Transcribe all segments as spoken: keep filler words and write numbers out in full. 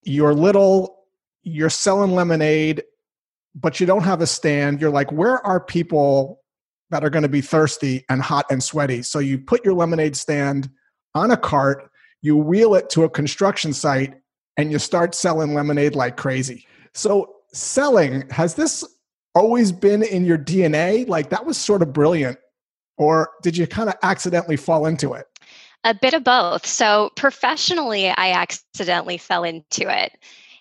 You're little, you're selling lemonade, but you don't have a stand. You're like, where are people that are going to be thirsty and hot and sweaty? So you put your lemonade stand on a cart, you wheel it to a construction site, and you start selling lemonade like crazy. So selling, has this always been in your D N A? Like, that was sort of brilliant. Or did you kind of accidentally fall into it? A bit of both. So professionally, I accidentally fell into it.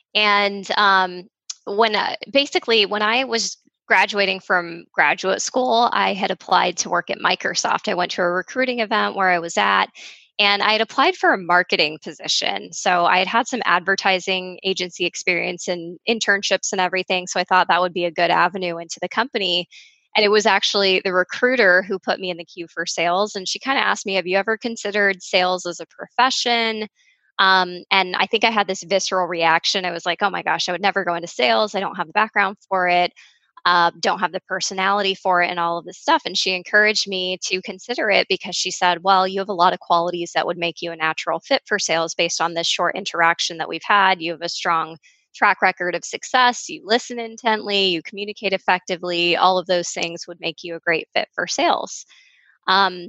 And um, when uh, basically when I was graduating from graduate school, I had applied to work at Microsoft. I went to a recruiting event where I was at, and I had applied for a marketing position. So I had had some advertising agency experience and internships and everything. So I thought that would be a good avenue into the company. And it was actually the recruiter who put me in the queue for sales. And she kind of asked me, have you ever considered sales as a profession? Um, and I think I had this visceral reaction. I was like, oh my gosh, I would never go into sales. I don't have the background for it, uh, don't have the personality for it, and all of this stuff. And she encouraged me to consider it because she said, well, you have a lot of qualities that would make you a natural fit for sales based on this short interaction that we've had. You have a strong track record of success. You listen intently, you communicate effectively. All of those things would make you a great fit for sales. Um,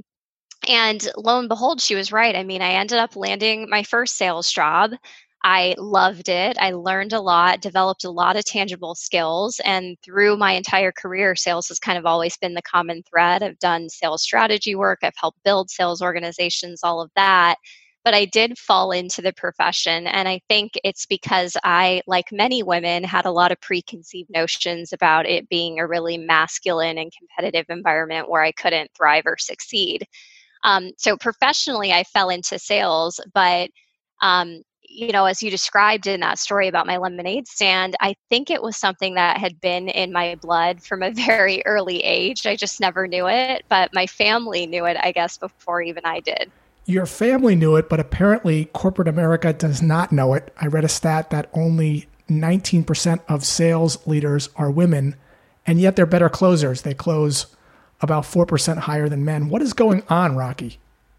and lo and behold, she was right. I mean, I ended up landing my first sales job. I loved it. I learned a lot, developed a lot of tangible skills. And through my entire career, sales has kind of always been the common thread. I've done sales strategy work, I've helped build sales organizations, all of that. But I did fall into the profession. And I think it's because I, like many women, had a lot of preconceived notions about it being a really masculine and competitive environment where I couldn't thrive or succeed. Um, so professionally, I fell into sales, but um, you know, as you described in that story about my lemonade stand, I think it was something that had been in my blood from a very early age. I just never knew it, but my family knew it, I guess, before even I did. Your family knew it, but apparently corporate America does not know it. I read a stat that only nineteen percent of sales leaders are women, and yet they're better closers. They close about four percent higher than men. What is going on, Rocky?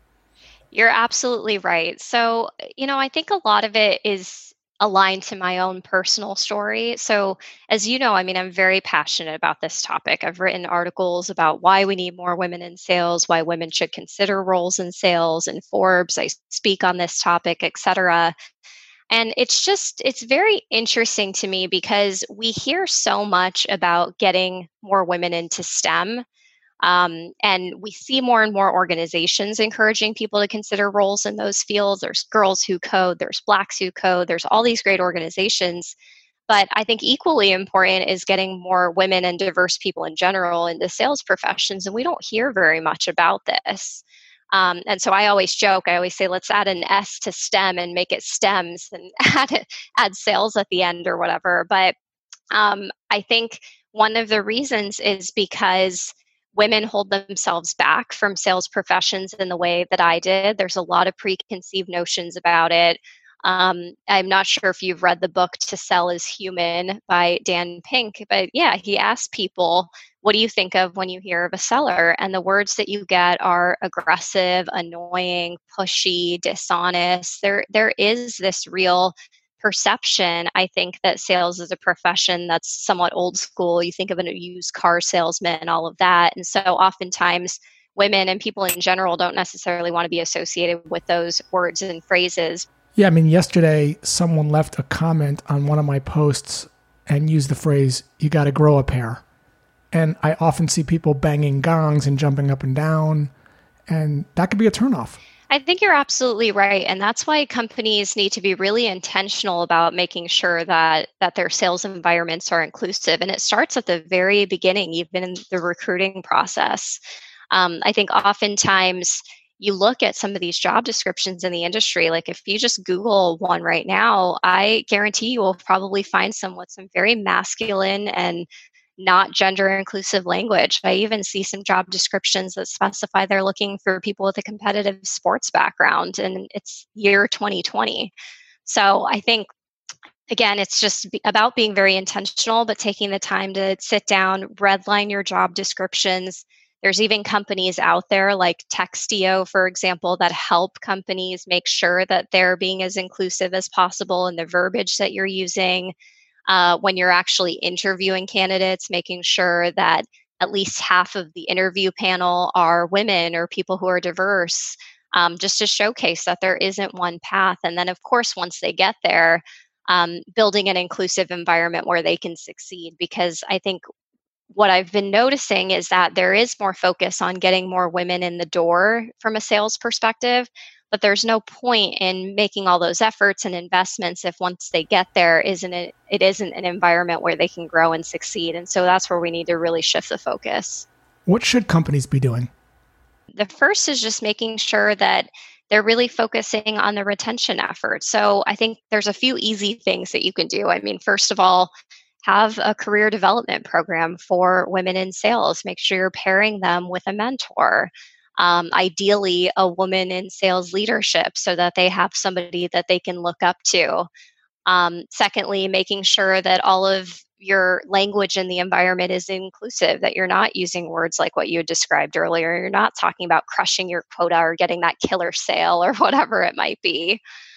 You're absolutely right. So, you know, I think a lot of it is aligned to my own personal story. So, as you know, I mean, I'm very passionate about this topic. I've written articles about why we need more women in sales, why women should consider roles in sales in Forbes. I speak on this topic, et cetera. And it's just, it's very interesting to me because we hear so much about getting more women into STEM. Um, and we see more and more organizations encouraging people to consider roles in those fields. There's Girls Who Code, there's Blacks Who Code, there's all these great organizations. But I think equally important is getting more women and diverse people in general into sales professions. And we don't hear very much about this. Um, and so I always joke, I always say, let's add an S to STEM and make it STEMs and add, add sales at the end or whatever. But um, I think one of the reasons is because women hold themselves back from sales professions in the way that I did. There's a lot of preconceived notions about it. Um, I'm not sure if you've read the book To Sell is Human by Dan Pink, but yeah, he asked people, what do you think of when you hear of a seller? And the words that you get are aggressive, annoying, pushy, dishonest. There, there is this real perception, I think, that sales is a profession that's somewhat old school. You think of a used car salesman, all of that. And so oftentimes women and people in general don't necessarily want to be associated with those words and phrases. Yeah, I mean, yesterday someone left a comment on one of my posts and used the phrase, you got to grow a pair. And I often see people banging gongs and jumping up and down, and that could be a turnoff. I think you're absolutely right. And that's why companies need to be really intentional about making sure that that their sales environments are inclusive. And it starts at the very beginning, even in the recruiting process. Um, I think oftentimes you look at some of these job descriptions in the industry, like if you just Google one right now, I guarantee you will probably find some with some very masculine and not gender inclusive language. I even see some job descriptions that specify they're looking for people with a competitive sports background, and it's year twenty twenty. So I think, again, it's just about being very intentional, but taking the time to sit down, redline your job descriptions, There's even companies out there like Textio, for example, that help companies make sure that they're being as inclusive as possible in the verbiage that you're using. Uh, when you're actually interviewing candidates, making sure that at least half of the interview panel are women or people who are diverse, um, just to showcase that there isn't one path. And then, of course, once they get there, um, building an inclusive environment where they can succeed. Because I think what I've been noticing is that there is more focus on getting more women in the door from a sales perspective, but there's no point in making all those efforts and investments if once they get there, isn't it, it isn't an environment where they can grow and succeed. And so that's where we need to really shift the focus. What should companies be doing? The first is just making sure that they're really focusing on the retention effort. So I think there's a few easy things that you can do. I mean, first of all, have a career development program for women in sales. Make sure you're pairing them with a mentor. Um, ideally, a woman in sales leadership so that they have somebody that they can look up to. Um, secondly, making sure that all of your language in the environment is inclusive, that you're not using words like what you had described earlier. You're not talking about crushing your quota or getting that killer sale or whatever it might be.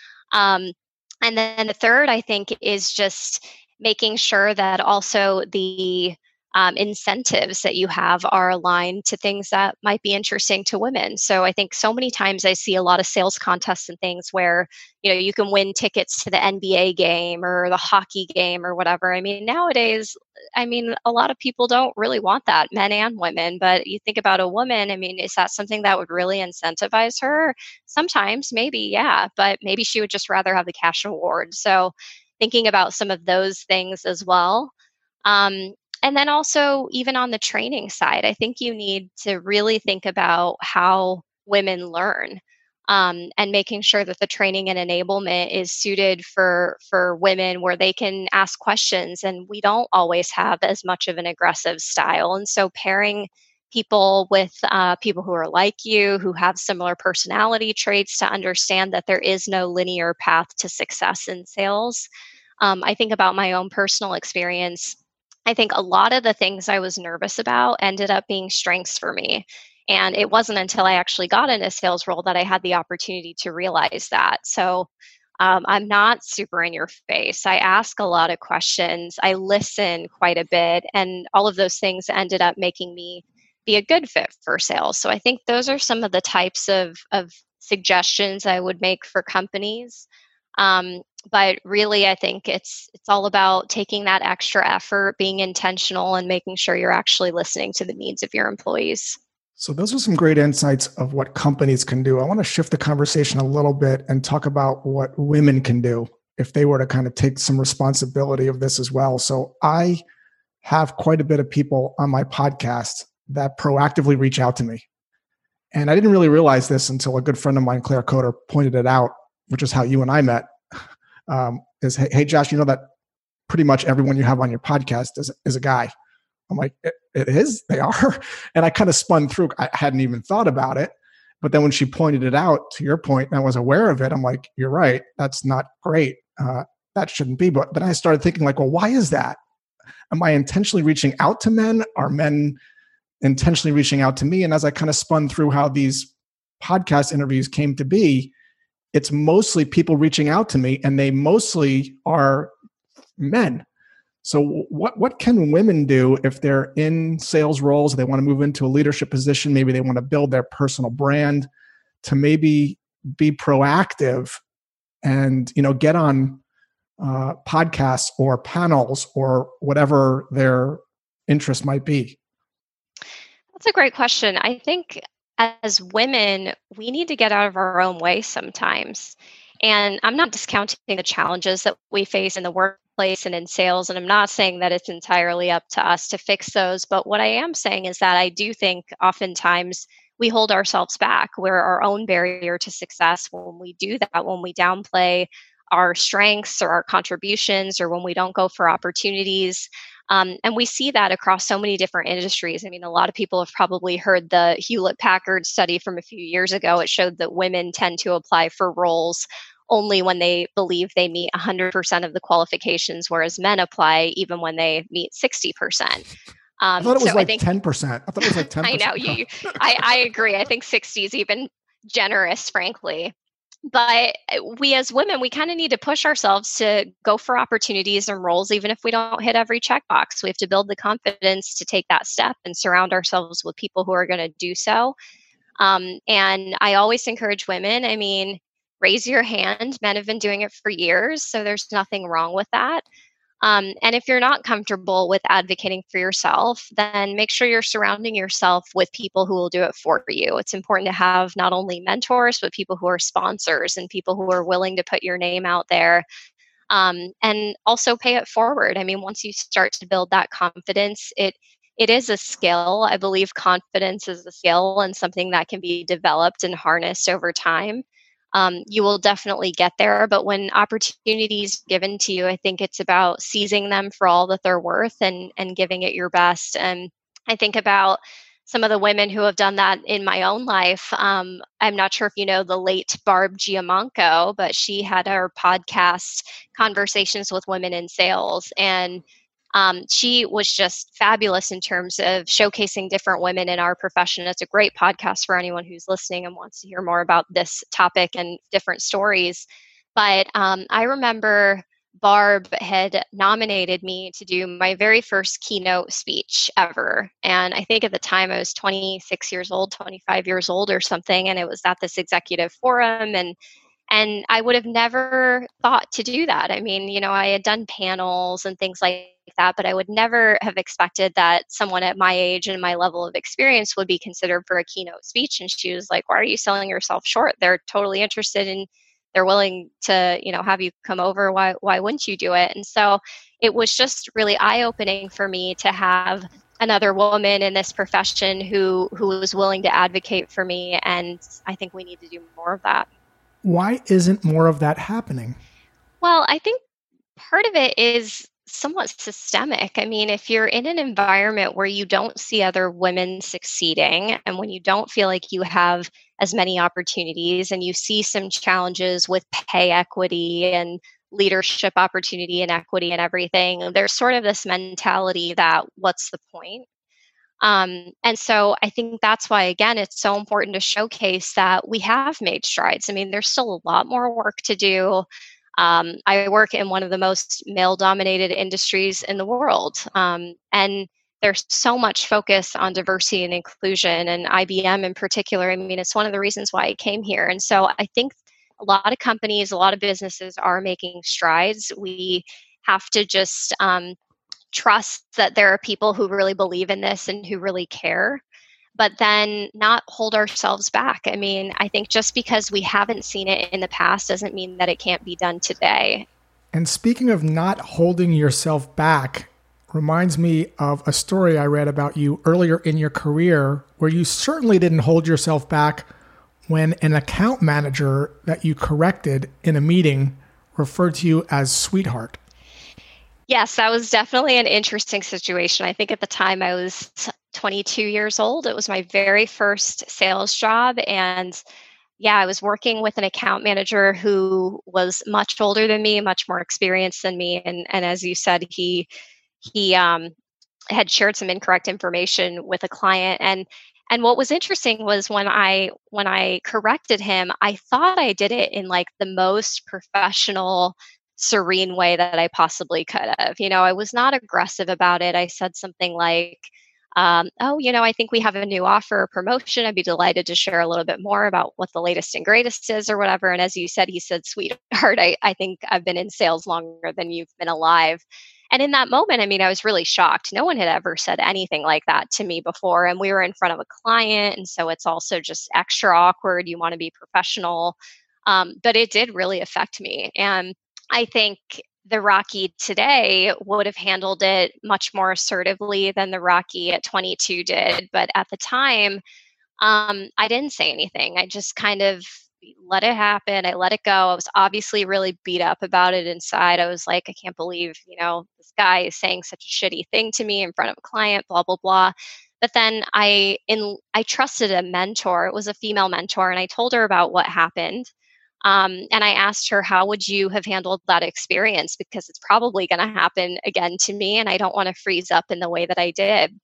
Um, and then the third, I think, is just making sure that also the um, incentives that you have are aligned to things that might be interesting to women. So I think so many times I see a lot of sales contests and things where, you know, you can win tickets to the N B A game or the hockey game or whatever. I mean, nowadays, I mean, a lot of people don't really want that, men and women. But you think about a woman, I mean, is that something that would really incentivize her? Sometimes, maybe, yeah, but maybe she would just rather have the cash reward. So thinking about some of those things as well. Um, and then also, even on the training side, I think you need to really think about how women learn. Um, and making sure that the training and enablement is suited for for women where they can ask questions. And we don't always have as much of an aggressive style. And so pairing people with uh, people who are like you, who have similar personality traits, to understand that there is no linear path to success in sales. Um, I think about my own personal experience. I think a lot of the things I was nervous about ended up being strengths for me. And it wasn't until I actually got in a sales role that I had the opportunity to realize that. So um, I'm not super in your face. I ask a lot of questions. I listen quite a bit. And all of those things ended up making me be a good fit for sales. So I think those are some of the types of, of suggestions I would make for companies. Um, but really, I think it's it's all about taking that extra effort, being intentional, and making sure you're actually listening to the needs of your employees. So those are some great insights of what companies can do. I want to shift the conversation a little bit and talk about what women can do if they were to kind of take some responsibility of this as well. So I have quite a bit of people on my podcast that proactively reach out to me. And I didn't really realize this until a good friend of mine, Claire Coder, pointed it out, which is how you and I met. Um, is, hey, hey, Josh, you know that pretty much everyone you have on your podcast is, is a guy. I'm like, it, it is? They are? And I kind of spun through. I hadn't even thought about it. But then when she pointed it out, to your point, and I was aware of it, I'm like, you're right. That's not great. Uh, that shouldn't be. But then I started thinking like, well, why is that? Am I intentionally reaching out to men? Are men intentionally reaching out to me? And as I kind of spun through how these podcast interviews came to be, it's mostly people reaching out to me, and they mostly are men. So what, what can women do if they're in sales roles, they want to move into a leadership position, maybe they want to build their personal brand, to maybe be proactive and, you know, get on uh, podcasts or panels or whatever their interest might be? That's a great question. I think as women, we need to get out of our own way sometimes. And I'm not discounting the challenges that we face in the workplace and in sales. And I'm not saying that it's entirely up to us to fix those. But what I am saying is that I do think oftentimes we hold ourselves back. We're our own barrier to success when we do that, when we downplay our strengths or our contributions, or when we don't go for opportunities. Um, and we see that across so many different industries. I mean, a lot of people have probably heard the Hewlett-Packard study from a few years ago. It showed that women tend to apply for roles only when they believe they meet one hundred percent of the qualifications, whereas men apply even when they meet sixty percent. I Um, thought it was so I like think ten percent. I thought it was like ten I percent. know you. I, I agree. I think sixty is even generous, frankly. But we as women, we kind of need to push ourselves to go for opportunities and roles, even if we don't hit every checkbox. We have to build the confidence to take that step and surround ourselves with people who are going to do so. Um, and I always encourage women, I mean, raise your hand. Men have been doing it for years, so there's nothing wrong with that. Um, and if you're not comfortable with advocating for yourself, then make sure you're surrounding yourself with people who will do it for you. It's important to have not only mentors, but people who are sponsors and people who are willing to put your name out there, um, and also pay it forward. I mean, once you start to build that confidence, it it is a skill. I believe confidence is a skill and something that can be developed and harnessed over time. Um, you will definitely get there, but when opportunities given to you, I think it's about seizing them for all that they're worth and and giving it your best. And I think about some of the women who have done that in my own life. Um, I'm not sure if you know the late Barb Giamanco, but she had her podcast, Conversations with Women in Sales. And um, she was just fabulous in terms of showcasing different women in our profession. It's a great podcast for anyone who's listening and wants to hear more about this topic and different stories. But um, I remember Barb had nominated me to do my very first keynote speech ever. And I think at the time I was twenty-six years old, twenty-five years old or something. And it was at this executive forum. And and I would have never thought to do that. I mean, you know, I had done panels and things like that, but I would never have expected that someone at my age and my level of experience would be considered for a keynote speech. And she was like, why are you selling yourself short? They're totally interested in, they're willing to, you know, have you come over. Why, why wouldn't you do it? And so it was just really eye-opening for me to have another woman in this profession who, who was willing to advocate for me. And I think we need to do more of that. Why isn't more of that happening? Well, I think part of it is somewhat systemic. I mean, if you're in an environment where you don't see other women succeeding, and when you don't feel like you have as many opportunities, and you see some challenges with pay equity and leadership opportunity and equity and everything, there's sort of this mentality that what's the point? Um, and so I think that's why, again, it's so important to showcase that we have made strides. I mean, there's still a lot more work to do. Um, I work in one of the most male dominated industries in the world. Um, and there's so much focus on diversity and inclusion, and I B M in particular. I mean, it's one of the reasons why I came here. And so I think a lot of companies, a lot of businesses are making strides. We have to just um, trust that there are people who really believe in this and who really care, but then not hold ourselves back. I mean, I think just because we haven't seen it in the past doesn't mean that it can't be done today. And speaking of not holding yourself back, reminds me of a story I read about you earlier in your career where you certainly didn't hold yourself back when an account manager that you corrected in a meeting referred to you as sweetheart. Yes, that was definitely an interesting situation. I think at the time I was twenty-two years old. It was my very first sales job. And yeah, I was working with an account manager who was much older than me, much more experienced than me. And, and as you said, he he um, had shared some incorrect information with a client. And and what was interesting was when I when I corrected him, I thought I did it in like the most professional, serene way that I possibly could have. You know, I was not aggressive about it. I said something like, um, oh, you know, I think we have a new offer or promotion. I'd be delighted to share a little bit more about what the latest and greatest is or whatever. And as you said, he said, sweetheart, I, I think I've been in sales longer than you've been alive. And in that moment, I mean, I was really shocked. No one had ever said anything like that to me before. And we were in front of a client. And so it's also just extra awkward. You want to be professional. Um, but it did really affect me. And I think the Rocky today would have handled it much more assertively than the Rocky at twenty-two did. But at the time, um, I didn't say anything. I just kind of let it happen. I let it go. I was obviously really beat up about it inside. I was like, I can't believe, you know, this guy is saying such a shitty thing to me in front of a client, blah, blah, blah. But then I in I trusted a mentor. It was a female mentor, and I told her about what happened. Um, and I asked her, how would you have handled that experience? Because it's probably going to happen again to me, and I don't want to freeze up in the way that I did.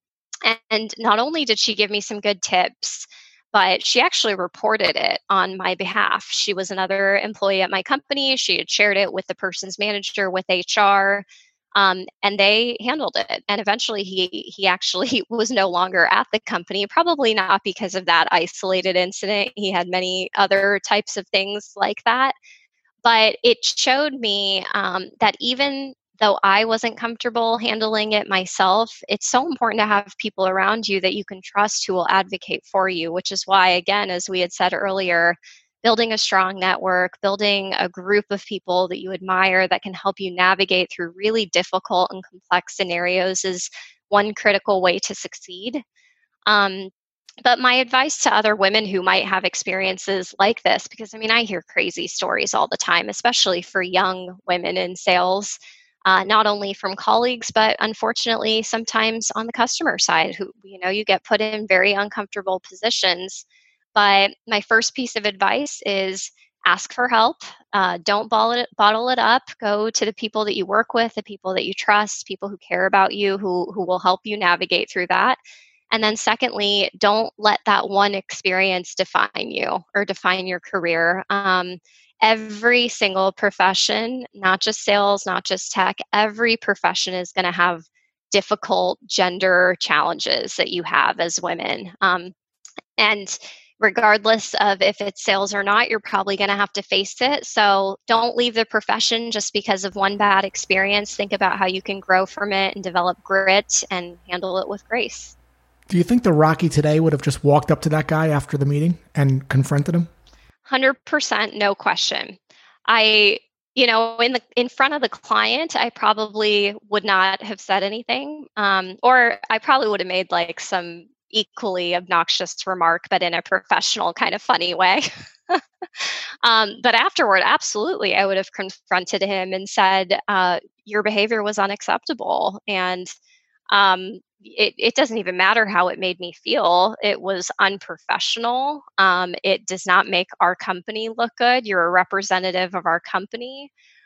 And not only did she give me some good tips, but she actually reported it on my behalf. She was another employee at my company. She had shared it with the person's manager, with H R, um, and they handled it. And eventually, he he actually was no longer at the company. Probably not because of that isolated incident. He had many other types of things like that. But it showed me um, that even though I wasn't comfortable handling it myself, it's so important to have people around you that you can trust who will advocate for you, which is why, again, as we had said earlier, building a strong network, building a group of people that you admire that can help you navigate through really difficult and complex scenarios is one critical way to succeed. Um, but my advice to other women who might have experiences like this, because I mean, I hear crazy stories all the time, especially for young women in sales, uh, not only from colleagues, but unfortunately, sometimes on the customer side, who, you know, you get put in very uncomfortable positions. But my first piece of advice is ask for help. Uh, don't bottle it, bottle it up. Go to the people that you work with, the people that you trust, people who care about you, who, who will help you navigate through that. And then secondly, don't let that one experience define you or define your career. Um, every single profession, not just sales, not just tech, every profession is going to have difficult gender challenges that you have as women. Um, and regardless of if it's sales or not, you're probably going to have to face it. So don't leave the profession just because of one bad experience. Think about how you can grow from it and develop grit and handle it with grace. Do you think the Rocky today would have just walked up to that guy after the meeting and confronted him? one hundred percent, no question. I, you know, in the in front of the client, I probably would not have said anything, um, or I probably would have made like some equally obnoxious remark, but in a professional kind of funny way. um, but afterward, absolutely, I would have confronted him and said, uh, "Your behavior was unacceptable," and um, It, it doesn't even matter how it made me feel. It was unprofessional. Um, it does not make our company look good. You're a representative of our company.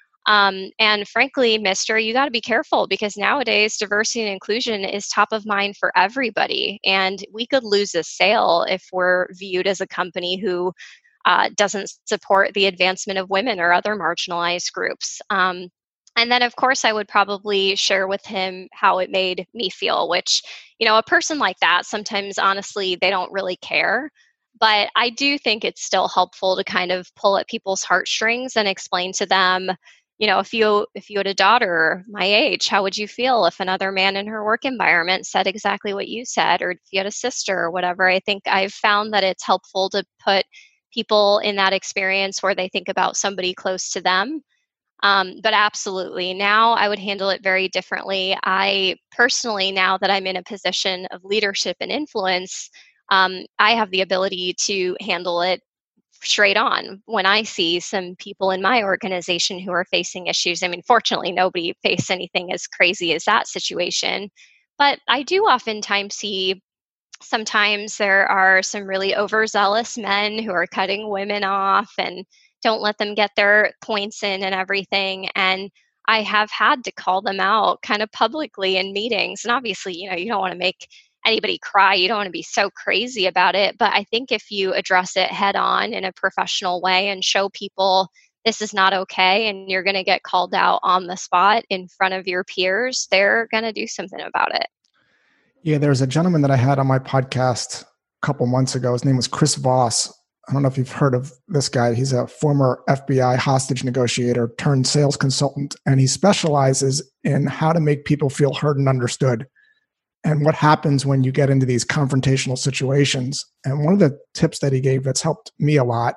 Um, and frankly, mister, you got to be careful because nowadays diversity and inclusion is top of mind for everybody. And we could lose a sale if we're viewed as a company who uh, doesn't support the advancement of women or other marginalized groups. Um, And then, of course, I would probably share with him how it made me feel, which, you know, a person like that, sometimes, honestly, they don't really care. But I do think it's still helpful to kind of pull at people's heartstrings and explain to them, you know, if you if you had a daughter my age, how would you feel if another man in her work environment said exactly what you said, or if you had a sister or whatever? I think I've found that it's helpful to put people in that experience where they think about somebody close to them. Um, but absolutely, now I would handle it very differently. I personally, now that I'm in a position of leadership and influence, um, I have the ability to handle it straight on when I see some people in my organization who are facing issues. I mean, fortunately, nobody faced anything as crazy as that situation. But I do oftentimes see sometimes there are some really overzealous men who are cutting women off and don't let them get their points in and everything. And I have had to call them out kind of publicly in meetings. And obviously, you know, you don't want to make anybody cry. You don't want to be so crazy about it. But I think if you address it head on in a professional way and show people this is not okay and you're going to get called out on the spot in front of your peers, they're going to do something about it. Yeah, there's a gentleman that I had on my podcast a couple months ago. His name was Chris Voss. I don't know if you've heard of this guy. He's a former F B I hostage negotiator turned sales consultant, and he specializes in how to make people feel heard and understood and what happens when you get into these confrontational situations. And one of the tips that he gave that's helped me a lot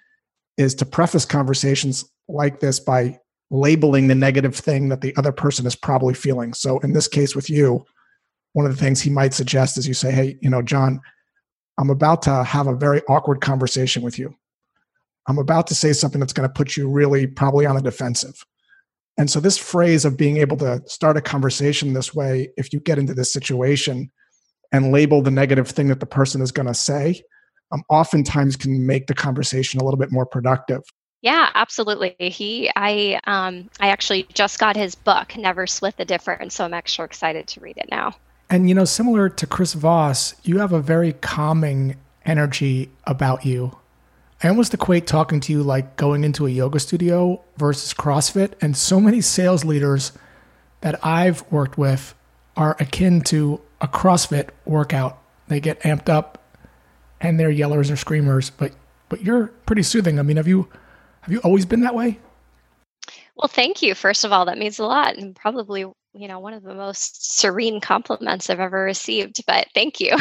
is to preface conversations like this by labeling the negative thing that the other person is probably feeling. So in this case with you, one of the things he might suggest is you say, hey, you know, John, I'm about to have a very awkward conversation with you. I'm about to say something that's going to put you really probably on the defensive. And so this phrase of being able to start a conversation this way, if you get into this situation and label the negative thing that the person is going to say, um, oftentimes can make the conversation a little bit more productive. Yeah, absolutely. He, I, um, I actually just got his book, Never Split the Difference, so I'm extra excited to read it now. And, you know, similar to Chris Voss, you have a very calming energy about you. I almost equate talking to you like going into a yoga studio versus CrossFit. And so many sales leaders that I've worked with are akin to a CrossFit workout. They get amped up and they're yellers or screamers, but but you're pretty soothing. I mean, have you have you always been that way? Well, thank you. First of all, that means a lot, and probably, you know, one of the most serene compliments I've ever received, but thank you.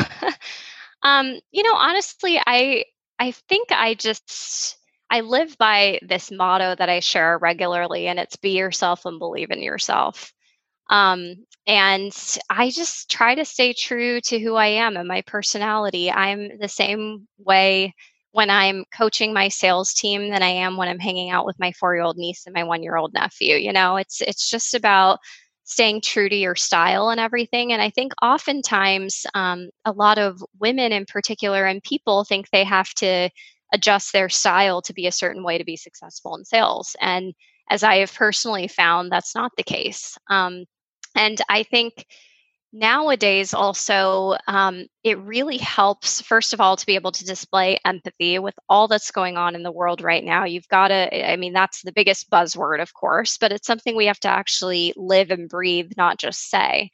um, you know, honestly, I I think I just I live by this motto that I share regularly, and it's be yourself and believe in yourself. Um, and I just try to stay true to who I am and my personality. I'm the same way when I'm coaching my sales team than I am when I'm hanging out with my four-year-old niece and my one-year-old nephew. You know, it's it's just about staying true to your style and everything. And I think oftentimes um, a lot of women in particular and people think they have to adjust their style to be a certain way to be successful in sales. And as I have personally found, that's not the case. Um, and I think nowadays also um, it really helps, first of all, to be able to display empathy with all that's going on in the world right now. You've got to, I mean, that's the biggest buzzword, of course, but it's something we have to actually live and breathe, not just say.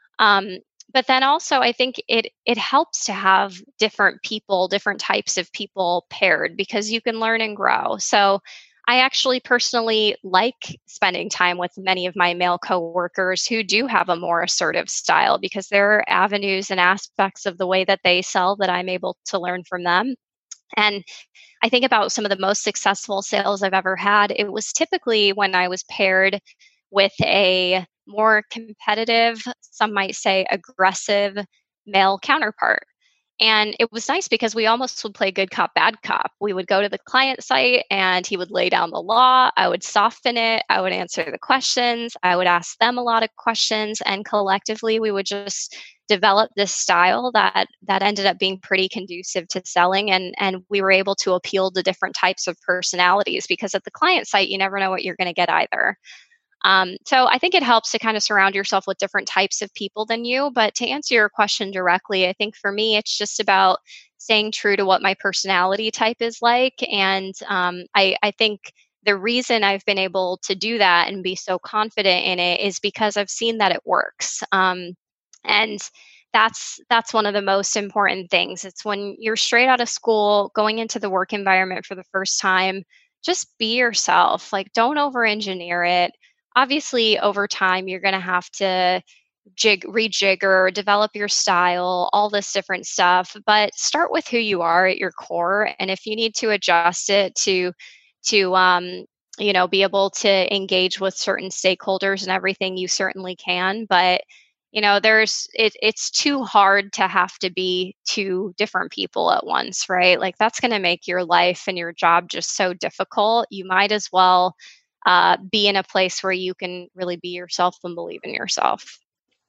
Um, but then also, I think it it helps to have different people, different types of people paired because you can learn and grow. So I actually personally like spending time with many of my male coworkers who do have a more assertive style because there are avenues and aspects of the way that they sell that I'm able to learn from them. And I think about some of the most successful sales I've ever had. It was typically when I was paired with a more competitive, some might say aggressive male counterpart. And it was nice because we almost would play good cop, bad cop. We would go to the client site and he would lay down the law. I would soften it. I would answer the questions. I would ask them a lot of questions. And collectively, we would just develop this style that that ended up being pretty conducive to selling. And, and we were able to appeal to different types of personalities because at the client site, you never know what you're going to get either. Um, so I think it helps to kind of surround yourself with different types of people than you. But to answer your question directly, I think for me, it's just about staying true to what my personality type is like. And um, I, I think the reason I've been able to do that and be so confident in it is because I've seen that it works. Um, and that's that's one of the most important things. It's when you're straight out of school, going into the work environment for the first time, just be yourself. Like, don't over engineer it. Obviously, over time, you're going to have to jig, rejigger, develop your style, all this different stuff. But start with who you are at your core, and if you need to adjust it to, to um, you know, be able to engage with certain stakeholders and everything, you certainly can. But you know, there's it, it's too hard to have to be two different people at once, right? Like that's going to make your life and your job just so difficult. You might as well uh, be in a place where you can really be yourself and believe in yourself.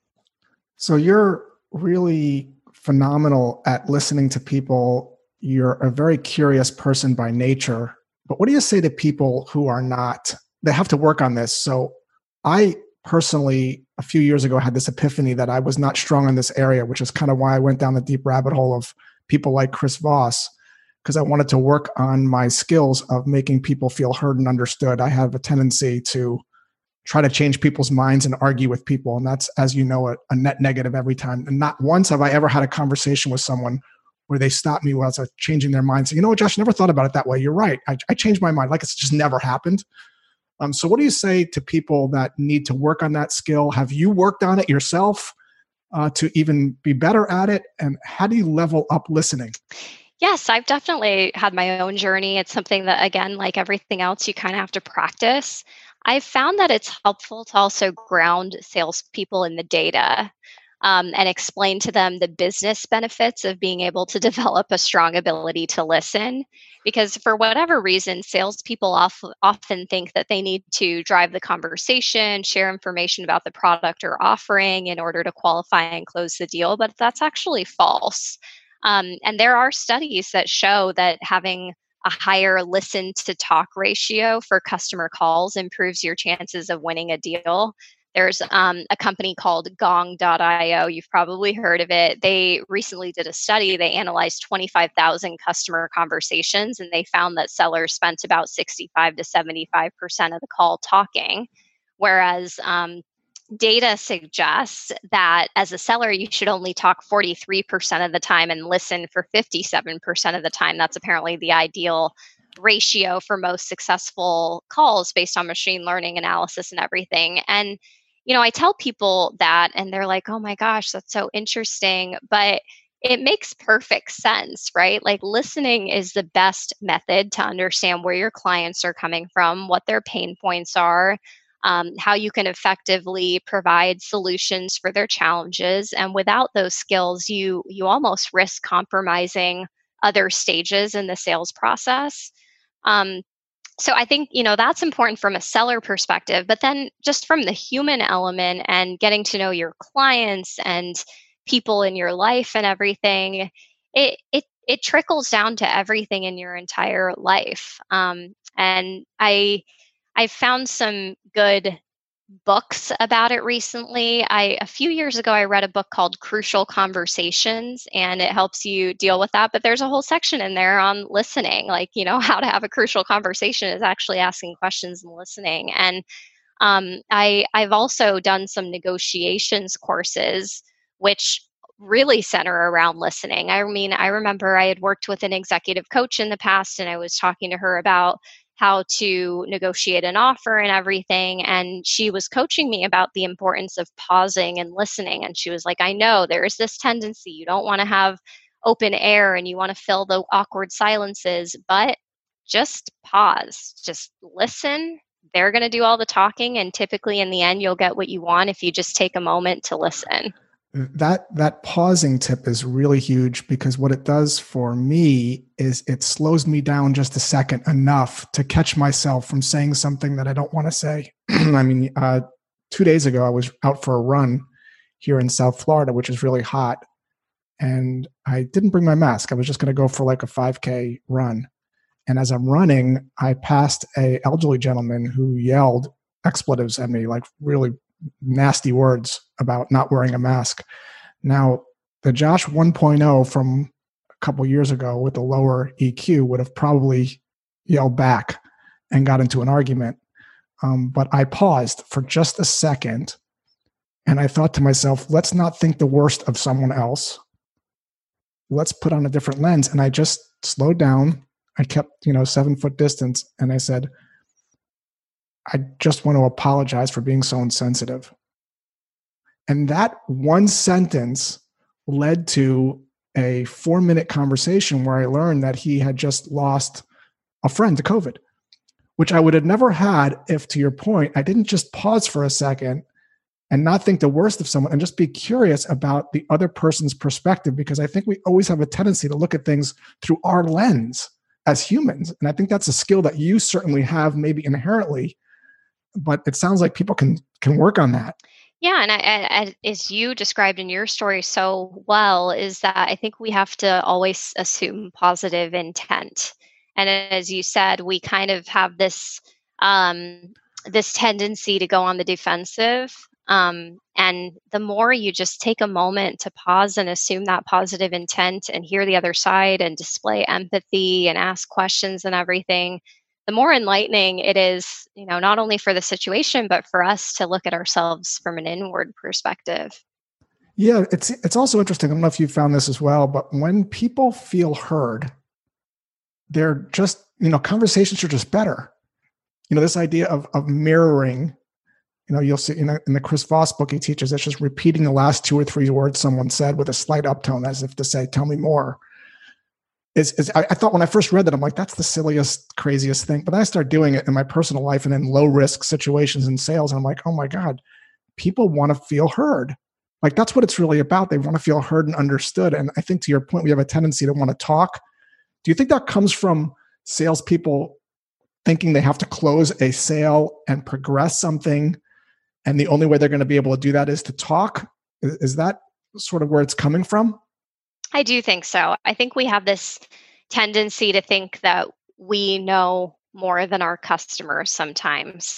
So you're really phenomenal at listening to people. You're a very curious person by nature. But what do you say to people who are not, they have to work on this? So I personally, a few years ago, had this epiphany that I was not strong in this area, which is kind of why I went down the deep rabbit hole of people like Chris Voss, because I wanted to work on my skills of making people feel heard and understood. I have a tendency to try to change people's minds and argue with people. And that's, as you know, a, a net negative every time. And not once have I ever had a conversation with someone where they stopped me while I was changing their mind. So, you know what, Josh, I never thought about it that way. You're right. I, I changed my mind. Like it's just never happened. Um, so what do you say to people that need to work on that skill? Have you worked on it yourself uh, to even be better at it? And how do you level up listening? Yes, I've definitely had my own journey. It's something that, again, like everything else, you kind of have to practice. I've found that it's helpful to also ground salespeople in the data um, and explain to them the business benefits of being able to develop a strong ability to listen. Because for whatever reason, salespeople off, often think that they need to drive the conversation, share information about the product or offering in order to qualify and close the deal, but that's actually false. Um, and there are studies that show that having a higher listen to talk ratio for customer calls improves your chances of winning a deal. There's um, a company called Gong dot io. You've probably heard of it. They recently did a study. They analyzed twenty-five thousand customer conversations, and they found that sellers spent about sixty-five to seventy-five percent of the call talking, whereas um, data suggests that as a seller, you should only talk forty-three percent of the time and listen for fifty-seven percent of the time. That's apparently the ideal ratio for most successful calls based on machine learning analysis and everything. And, you know, I tell people that and they're like, oh my gosh, that's so interesting. But it makes perfect sense, right? Like listening is the best method to understand where your clients are coming from, what their pain points are, um, how you can effectively provide solutions for their challenges. And without those skills, you you almost risk compromising other stages in the sales process. Um, so I think, you know, that's important from a seller perspective, but then just from the human element and getting to know your clients and people in your life and everything, it it it trickles down to everything in your entire life. Um, and I I found some good books about it recently. I a few years ago I read a book called Crucial Conversations, and it helps you deal with that, but there's a whole section in there on listening, like, you know, how to have a crucial conversation is actually asking questions and listening. And um, I I've also done some negotiations courses which really center around listening. I mean, I remember I had worked with an executive coach in the past, and I was talking to her about how to negotiate an offer and everything. And she was coaching me about the importance of pausing and listening. And she was like, I know there's this tendency. You don't want to have open air and you want to fill the awkward silences, but just pause, just listen. They're going to do all the talking. And typically in the end, you'll get what you want if you just take a moment to listen. That that pausing tip is really huge, because what it does for me is it slows me down just a second enough to catch myself from saying something that I don't want to say. I mean, uh, two days ago, I was out for a run here in South Florida, which is really hot. And I didn't bring my mask. I was just going to go for like a five K run. And as I'm running, I passed a elderly gentleman who yelled expletives at me, like really nasty words about not wearing a mask. Now, the Josh one point oh from a couple years ago with the lower E Q would have probably yelled back and got into an argument. Um, but I paused for just a second and I thought to myself, let's not think the worst of someone else. Let's put on a different lens. And I just slowed down. I kept, you know, seven foot distance. And I said, I just want to apologize for being so insensitive. And that one sentence led to a four minute conversation where I learned that he had just lost a friend to COVID, which I would have never had if, to your point, I didn't just pause for a second and not think the worst of someone and just be curious about the other person's perspective, because I think we always have a tendency to look at things through our lens as humans. And I think that's a skill that you certainly have, maybe inherently, but it sounds like people can can work on that. Yeah, and I, I, as you described in your story so well, is that I think we have to always assume positive intent. And as you said, we kind of have this um, this tendency to go on the defensive. Um, and the more you just take a moment to pause and assume that positive intent and hear the other side and display empathy and ask questions and everything, the more enlightening it is, you know, not only for the situation, but for us to look at ourselves from an inward perspective. Yeah, it's it's also interesting. I don't know if you found this as well, but when people feel heard, they're just, you know, conversations are just better. You know, this idea of of mirroring, you know, you'll see in, a, in the Chris Voss book, he teaches it's just repeating the last two or three words someone said with a slight uptone as if to say, tell me more. Is, is I, I thought when I first read that, I'm like, that's the silliest, craziest thing. But then I started doing it in my personal life and in low risk situations in sales. And I'm like, oh my God, people want to feel heard. Like that's what it's really about. They want to feel heard and understood. And I think to your point, we have a tendency to want to talk. Do you think that comes from salespeople thinking they have to close a sale and progress something, and the only way they're going to be able to do that is to talk? Is, is that sort of where it's coming from? I do think so. I think we have this tendency to think that we know more than our customers sometimes.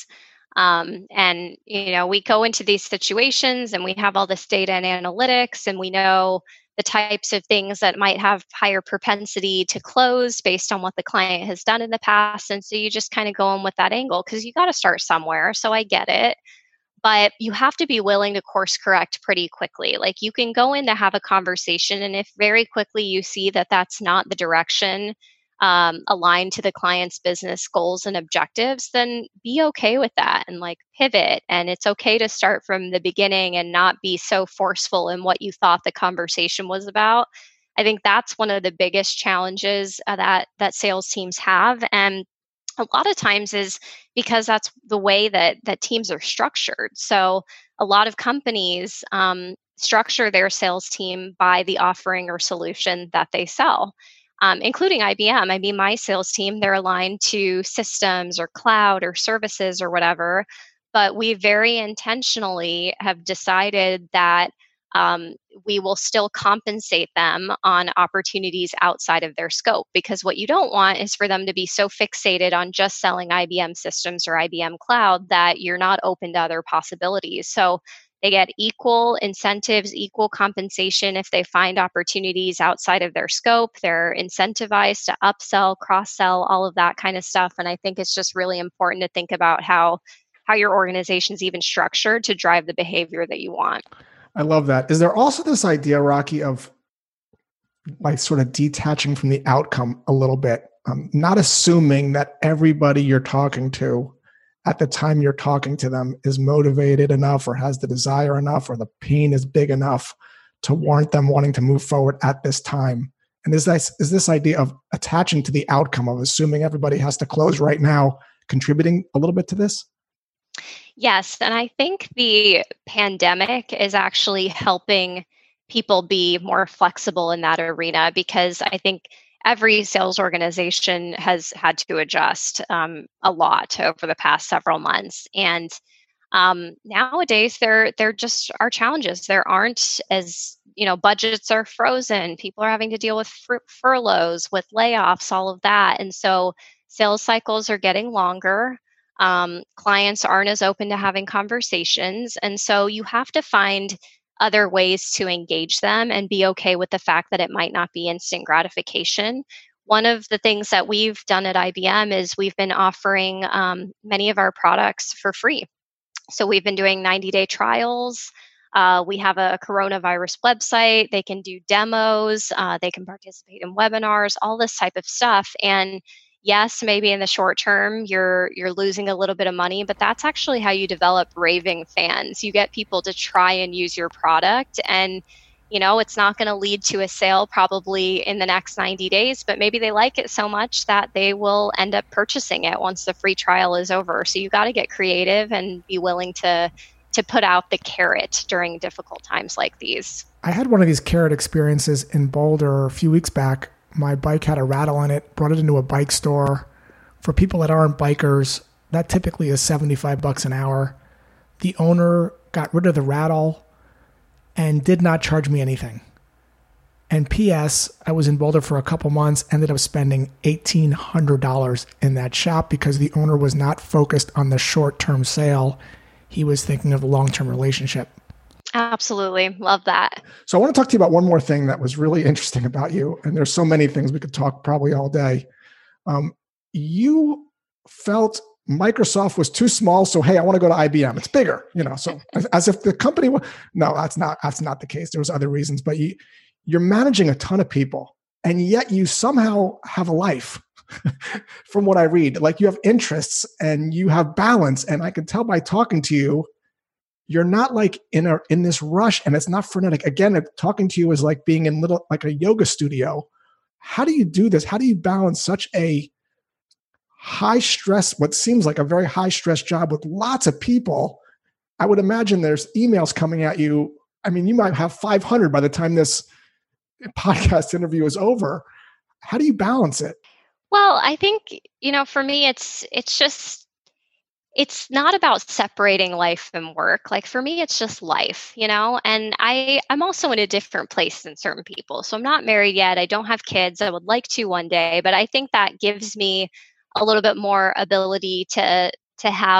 Um, and, you know, we go into these situations and we have all this data and analytics, and we know the types of things that might have higher propensity to close based on what the client has done in the past. And so you just kind of go in with that angle because you got to start somewhere. So I get it. But you have to be willing to course correct pretty quickly. Like, you can go in to have a conversation, and if very quickly you see that that's not the direction um, aligned to the client's business goals and objectives, then be okay with that and like pivot. And it's okay to start from the beginning and not be so forceful in what you thought the conversation was about. I think that's one of the biggest challenges uh, that that sales teams have. And a lot of times is because that's the way that that teams are structured. So a lot of companies um, structure their sales team by the offering or solution that they sell, um, including I B M. I mean, my sales team, they're aligned to systems or cloud or services or whatever, but we very intentionally have decided that um, we will still compensate them on opportunities outside of their scope, because what you don't want is for them to be so fixated on just selling I B M systems or I B M cloud that you're not open to other possibilities. So they get equal incentives, equal compensation if they find opportunities outside of their scope. They're incentivized to upsell, cross-sell, all of that kind of stuff. And I think it's just really important to think about how how your organization is even structured to drive the behavior that you want. I love that. Is there also this idea, Rocky, of like sort of detaching from the outcome a little bit, um, not assuming that everybody you're talking to at the time you're talking to them is motivated enough or has the desire enough or the pain is big enough to warrant them wanting to move forward at this time? And is this, is this idea of attaching to the outcome, of assuming everybody has to close right now, contributing a little bit to this? Yes, and I think the pandemic is actually helping people be more flexible in that arena, because I think every sales organization has had to adjust um, a lot over the past several months. And um, nowadays, there there just are challenges. There aren't as, you know, budgets are frozen. People are having to deal with fur- furloughs, with layoffs, all of that, and so sales cycles are getting longer. Um, clients aren't as open to having conversations. And so you have to find other ways to engage them and be okay with the fact that it might not be instant gratification. One of the things that we've done at I B M is we've been offering um, many of our products for free. So we've been doing ninety-day trials. Uh, we have a coronavirus website. They can do demos. Uh, they can participate in webinars, all this type of stuff. And yes, maybe in the short term you're you're losing a little bit of money, but that's actually how you develop raving fans. You get people to try and use your product, and you know, it's not going to lead to a sale probably in the next ninety days, but maybe they like it so much that they will end up purchasing it once the free trial is over. So you got to get creative and be willing to to put out the carrot during difficult times like these. I had one of these carrot experiences in Boulder a few weeks back. My bike had a rattle in it, brought it into a bike store. For people that aren't bikers, that typically is seventy-five bucks an hour. The owner got rid of the rattle and did not charge me anything. And P S, I was in Boulder for a couple months, ended up spending eighteen hundred dollars in that shop because the owner was not focused on the short-term sale. He was thinking of the long-term relationship. Absolutely. Love that. So I want to talk to you about one more thing that was really interesting about you. And there's so many things we could talk probably all day. Um, you felt Microsoft was too small. So, hey, I want to go to I B M. It's bigger, you know, so as, as if the company was, no, that's not, that's not the case. There was other reasons, but you, you're managing a ton of people, and yet you somehow have a life from what I read. Like, you have interests and you have balance. And I can tell by talking to you, you're not like in a in this rush, and it's not frenetic. Again, talking to you is like being in little like a yoga studio. How do you do this? How do you balance such a high stress, what seems like a very high stress job with lots of people? I would imagine there's emails coming at you. I mean, you might have five hundred by the time this podcast interview is over. How do you balance it? Well, I think, you know, for me, it's it's just it's not about separating life and work. Like, for me, it's just life, you know, and I, I'm also in a different place than certain people. So I'm not married yet. I don't have kids. I would like to one day, but I think that gives me a little bit more ability to, to have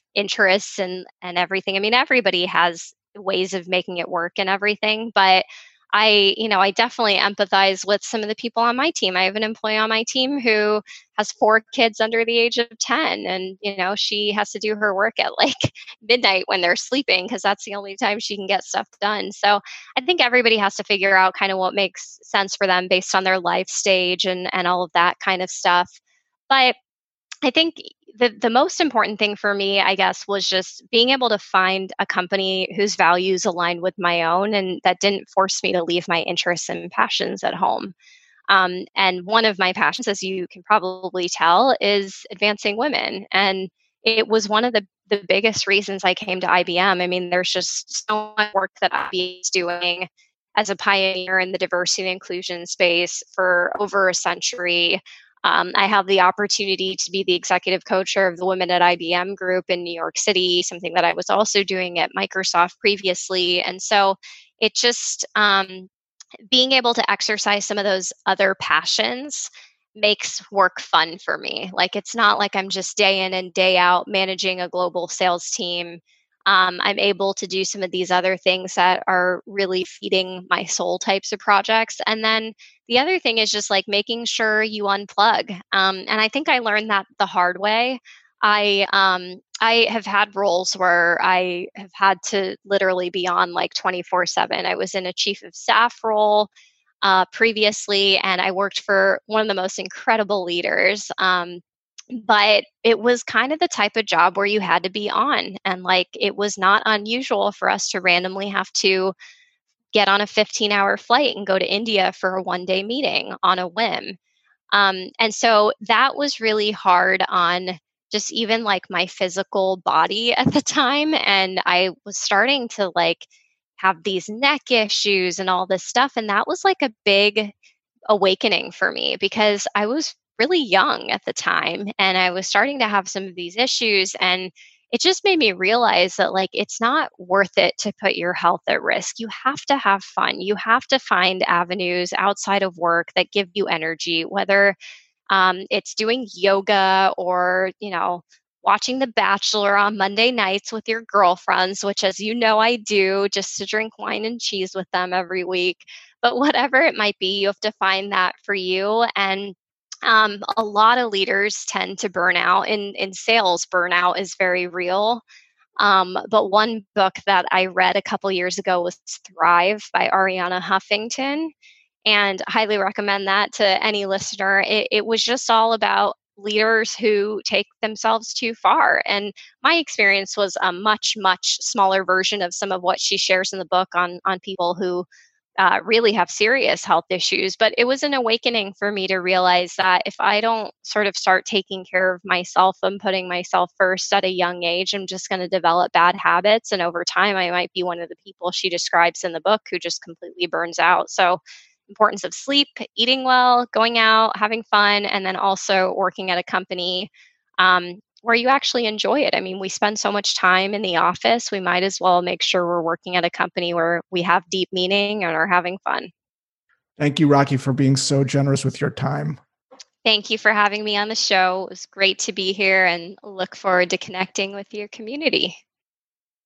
interests and and everything. I mean, everybody has ways of making it work and everything, but I, you know, I definitely empathize with some of the people on my team. I have an employee on my team who has four kids under the age of ten, and, you know, she has to do her work at like midnight when they're sleeping because that's the only time she can get stuff done. So I think everybody has to figure out kind of what makes sense for them based on their life stage and and all of that kind of stuff. But I think the the most important thing for me, I guess, was just being able to find a company whose values aligned with my own and that didn't force me to leave my interests and passions at home. Um, and one of my passions, as you can probably tell, is advancing women. And it was one of the, the biggest reasons I came to I B M. I mean, there's just so much work that I B M is doing as a pioneer in the diversity and inclusion space for over a century. Um, I have the opportunity to be the executive co-chair of the Women at I B M group in New York City, something that I was also doing at Microsoft previously. And so it just, um, being able to exercise some of those other passions makes work fun for me. Like, it's not like I'm just day in and day out managing a global sales team. Um, I'm able to do some of these other things that are really feeding my soul types of projects. And then the other thing is just like making sure you unplug. Um, and I think I learned that the hard way. I um, I have had roles where I have had to literally be on like twenty-four seven. I was in a chief of staff role uh, previously, and I worked for one of the most incredible leaders. Um, but it was kind of the type of job where you had to be on. And like, it was not unusual for us to randomly have to get on a fifteen hour flight and go to India for a one day meeting on a whim. Um, and so that was really hard on just even like my physical body at the time. And I was starting to like have these neck issues and all this stuff. And that was like a big awakening for me because I was really young at the time and I was starting to have some of these issues. And it just made me realize that like it's not worth it to put your health at risk. You have to have fun. You have to find avenues outside of work that give you energy, whether um, it's doing yoga or, you know, watching The Bachelor on Monday nights with your girlfriends, which, as you know, I do just to drink wine and cheese with them every week. But whatever it might be, you have to find that for you. And um, a lot of leaders tend to burn out. In, in sales, burnout is very real. Um, but one book that I read a couple years ago was Thrive by Arianna Huffington, and highly recommend that to any listener. It, it was just all about leaders who take themselves too far. And my experience was a much, much smaller version of some of what she shares in the book on, on people who uh, really have serious health issues. But it was an awakening for me to realize that if I don't sort of start taking care of myself and putting myself first at a young age, I'm just going to develop bad habits. And over time, I might be one of the people she describes in the book who just completely burns out. So importance of sleep, eating well, going out, having fun, and then also working at a company um, where you actually enjoy it. I mean, we spend so much time in the office, we might as well make sure we're working at a company where we have deep meaning and are having fun. Thank you, Rocky, for being so generous with your time. Thank you for having me on the show. It was great to be here and look forward to connecting with your community.